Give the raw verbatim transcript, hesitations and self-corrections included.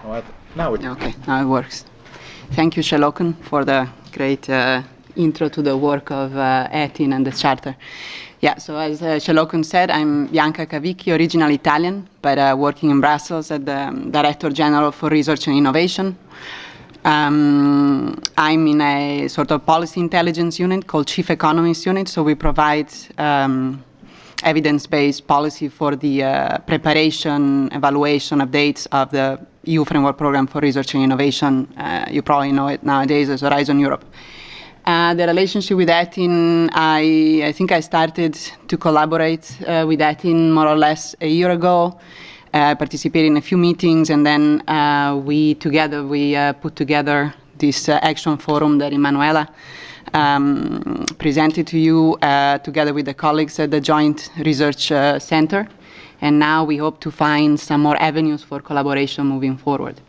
What? Now it Okay, now it works. Thank you, Shelokan, for the great uh, intro to the work of uh, E T I N and the Charter. Yeah, so as uh, Shelokan said, I'm Bianca Cavicchi, originally Italian, but uh, working in Brussels as the um, Director General for Research and Innovation. Um, I'm in a sort of policy intelligence unit called Chief Economist Unit, so we provide um, evidence-based policy for the uh, preparation, evaluation, updates of the E U Framework Program for Research and Innovation. Uh, you probably know it nowadays as Horizon Europe. Uh, the relationship with E T I N, I, I think I started to collaborate uh, with E T I N more or less a year ago. I uh, participated in a few meetings, and then uh, we together, we uh, put together this uh, action forum that Emanuela um, presented to you uh, together with the colleagues at the Joint Research uh, Center. And now we hope to find some more avenues for collaboration moving forward.